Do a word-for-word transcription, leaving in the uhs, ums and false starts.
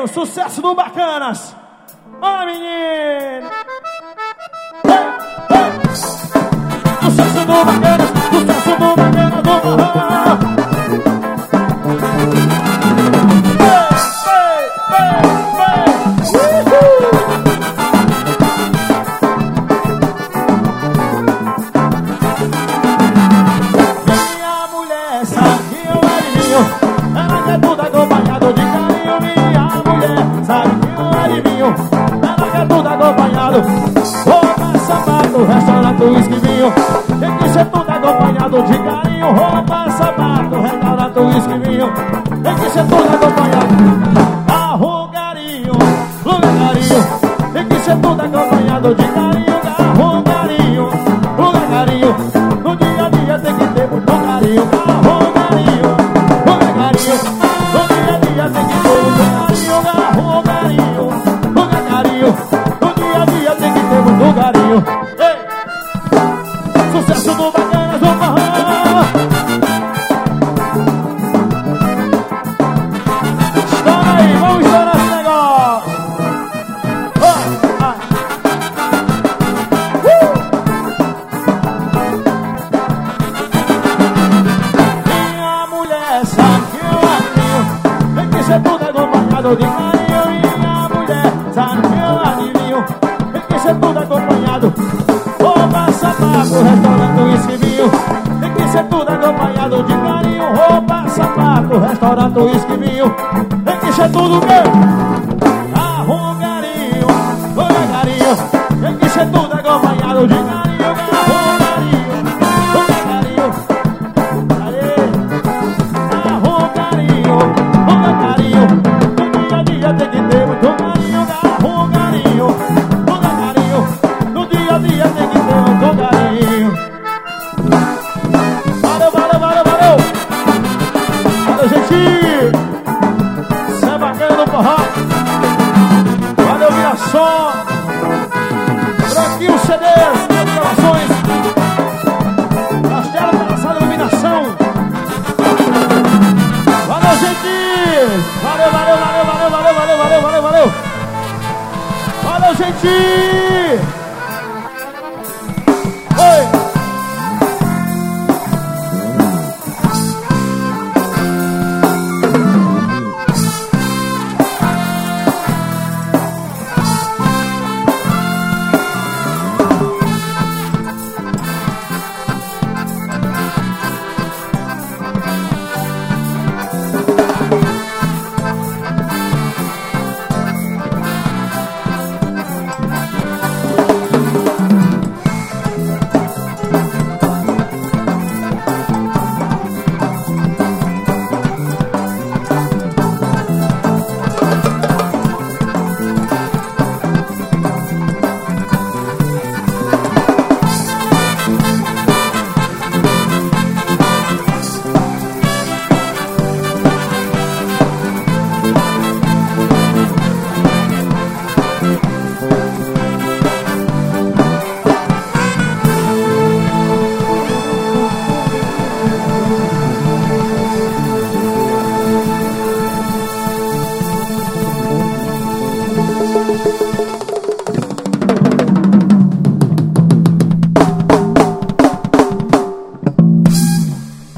Guilherminho, sucesso do Bacanas. Ó, menino. Hey, hey. Sucesso do Bacanas, sucesso do Bacanas do Barra. Hey, hey, hey, hey. Minha mulher sabe que eu adivinho, ela quer tudo acompanhado de carinho. Minha mulher sabe que eu adivinho, ela quer tudo acompanhado. Roupa, sapato, restaurante, uísque, vinho. Tem que ser tudo acompanhado de carinho. Roupa, sapato, restaurante, uísque, vinho. Tem que ser tudo acompanhado. Arrugarinho, lugarinho. Tem que ser tudo acompanhado de carinho. Arrugarinho, lugarinho. No dia a dia tem que ter muito carinho. Arrugarinho, lugarinho. No dia a dia tem que ter muito carinho. Arrugarinho, lugarinho. No dia a dia tem que ter muito carinho. Ei! Sucesso do Bacanas do Barra. Estoura aí, vamos estourar esse negócio. Oh, ah. uh. Minha mulher sabe que eu adivinho, tem que ser tudo acompanhado de carinho. Minha mulher sabe que eu adivinho, tem que ser tudo acompanhado. Roupa, sapato, restaurante, uísque, vinho. Tem que ser tudo acompanhado de carinho. Roupa, sapato, restaurante, uísque, vinho. Tem que ser tudo meu. Arrugarinho, lugarinho. Tem que ser tudo acompanhado de carinho. Arrugarinho, lugarinho. Arrugarinho, lugarinho. No dia a dia tem que ter muito carinho. Arrugarinho, lugarinho. No dia a dia tem que ter muito carinho. Valeu, valeu, valeu, valeu. Valeu, gente. Isso é bacana no forró. Valeu, Miração. Branquinho C Ds, gravações. Castelo da nossa iluminação. Valeu, gente. Valeu, valeu, valeu, valeu, valeu, valeu, valeu, valeu, valeu. Valeu, gente.